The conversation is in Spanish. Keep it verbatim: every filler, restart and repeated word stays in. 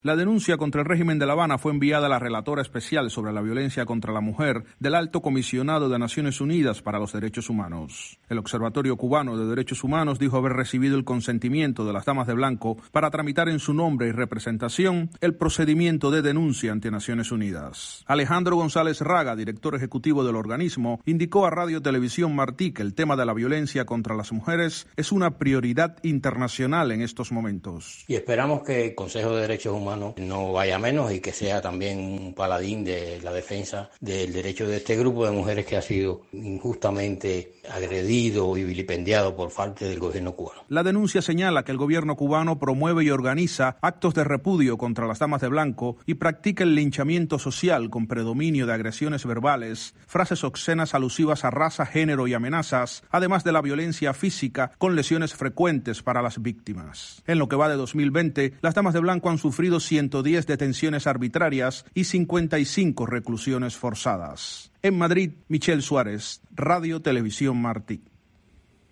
La denuncia contra el régimen de La Habana fue enviada a la relatora especial sobre la violencia contra la mujer del Alto Comisionado de Naciones Unidas para los Derechos Humanos. El Observatorio Cubano de Derechos Humanos dijo haber recibido el consentimiento de las damas de blanco para tramitar en su nombre y representación el procedimiento de denuncia ante Naciones Unidas. Alejandro González Raga, director ejecutivo del organismo, indicó a Radio Televisión Martí que el tema de la violencia contra las mujeres es una prioridad internacional en estos momentos. Y esperamos que el Consejo de Derechos Humanos no vaya menos y que sea también un paladín de la defensa del derecho de este grupo de mujeres que ha sido injustamente agredido y vilipendiado por parte del gobierno cubano. La denuncia señala que el gobierno cubano promueve y organiza actos de repudio contra las damas de blanco y practica el linchamiento social con predominio de agresiones verbales, frases obscenas alusivas a raza, género y amenazas, además de la violencia física con lesiones frecuentes para las víctimas. En lo que va de dos mil veinte, las damas de blanco han sufrido ciento diez detenciones arbitrarias y cincuenta y cinco reclusiones forzadas. En Madrid, Michelle Suárez, Radio Televisión Martí.